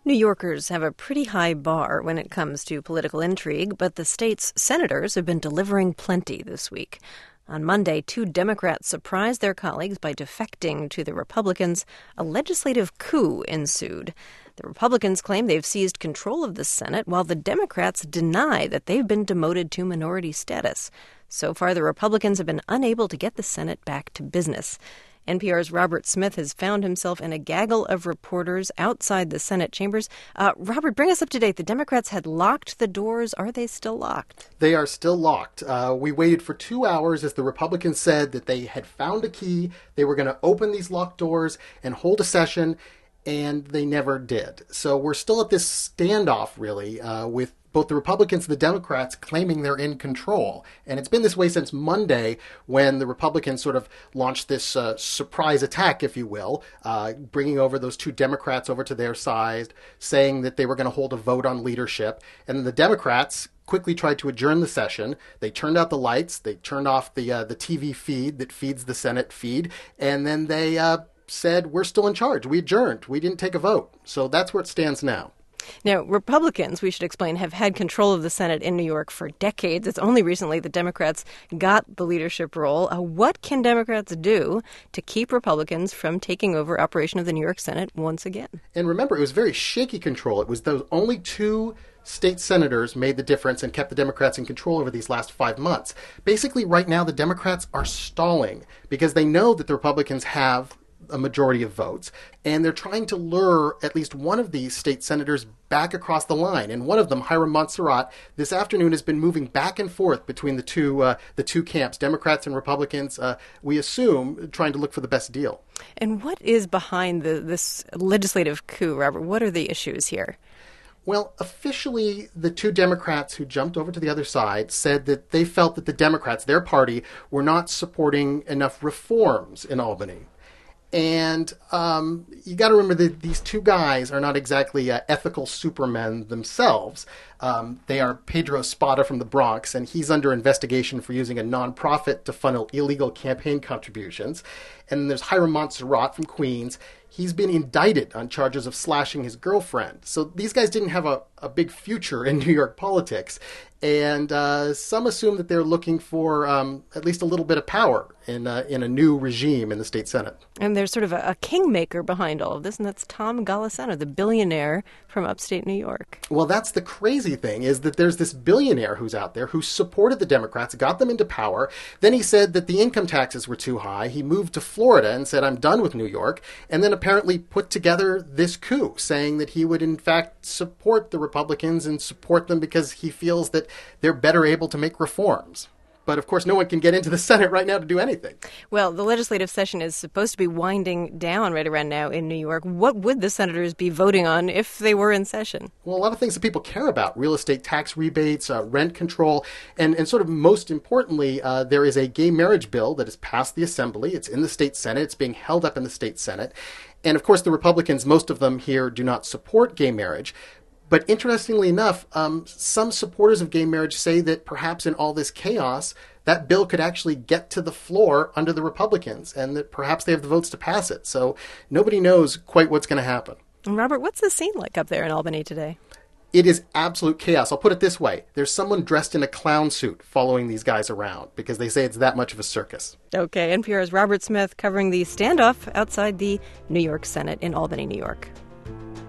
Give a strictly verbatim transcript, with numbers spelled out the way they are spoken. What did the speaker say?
New Yorkers have a pretty high bar when it comes to political intrigue, but the state's senators have been delivering plenty this week. On Monday, two Democrats surprised their colleagues by defecting to the Republicans. A legislative coup ensued. The Republicans claim they've seized control of the Senate, while the Democrats deny that they've been demoted to minority status. So far, the Republicans have been unable to get the Senate back to business. N P R's Robert Smith has found himself in a gaggle of reporters outside the Senate chambers. Uh, Robert, bring us up to date. The Democrats had locked the doors. Are they still locked? They are still locked. Uh, we waited for two hours as the Republicans said that they had found a key. They were going to open these locked doors and hold a session, and they never did. So we're still at this standoff, really, uh, with both the Republicans and the Democrats claiming they're in control. And it's been this way since Monday, when the Republicans sort of launched this uh, surprise attack, if you will, uh, bringing over those two Democrats over to their side, saying that they were going to hold a vote on leadership. And the Democrats quickly tried to adjourn the session. They turned out the lights. They turned off the uh, the T V feed that feeds the Senate feed. And then they uh, said, we're still in charge. We adjourned. We didn't take a vote. So that's where it stands now. Now, Republicans, we should explain, have had control of the Senate in New York for decades. It's only recently the Democrats got the leadership role. Uh, what can Democrats do to keep Republicans from taking over operation of the New York Senate once again? And remember, it was very shaky control. It was those only two state senators made the difference and kept the Democrats in control over these last five months. Basically, right now, the Democrats are stalling because they know that the Republicans have a majority of votes, and they're trying to lure at least one of these state senators back across the line. And one of them, Hiram Monserrat, this afternoon has been moving back and forth between the two uh, the two camps, Democrats and Republicans, uh, we assume, trying to look for the best deal. And what is behind the, this legislative coup, Robert? What are the issues here? Well, officially, the two Democrats who jumped over to the other side said that they felt that the Democrats, their party, were not supporting enough reforms in Albany. And um, you got to remember that these two guys are not exactly uh, ethical supermen themselves. Um, they are Pedro Espada from the Bronx, and he's under investigation for using a nonprofit to funnel illegal campaign contributions. And then there's Hiram Monserrat from Queens. He's been indicted on charges of slashing his girlfriend. So these guys didn't have a, a big future in New York politics. And uh, some assume that they're looking for um, at least a little bit of power in, uh, in a new regime in the state Senate. And there's sort of a, a kingmaker behind all of this, and that's Tom Golisano, the billionaire from upstate New York. Well, that's the crazy thing, is that there's this billionaire who's out there who supported the Democrats, got them into power. Then he said that the income taxes were too high. He moved to Florida and said, I'm done with New York. And then apparently put together this coup, saying that he would in fact support the Republicans and support them because he feels that they're better able to make reforms. But, of course, no one can get into the Senate right now to do anything. Well, the legislative session is supposed to be winding down right around now in New York. What would the senators be voting on if they were in session? Well, a lot of things that people care about: real estate tax rebates, uh, rent control, and, and sort of most importantly, uh, there is a gay marriage bill that has passed the Assembly. It's in the state Senate. It's being held up in the state Senate. And, of course, the Republicans, most of them here, do not support gay marriage. But interestingly enough, um, some supporters of gay marriage say that perhaps in all this chaos, that bill could actually get to the floor under the Republicans, and that perhaps they have the votes to pass it. So nobody knows quite what's going to happen. And Robert, what's the scene like up there in Albany today? It is absolute chaos. I'll put it this way. There's someone dressed in a clown suit following these guys around because they say it's that much of a circus. Okay, N P R's Robert Smith covering the standoff outside the New York Senate in Albany, New York.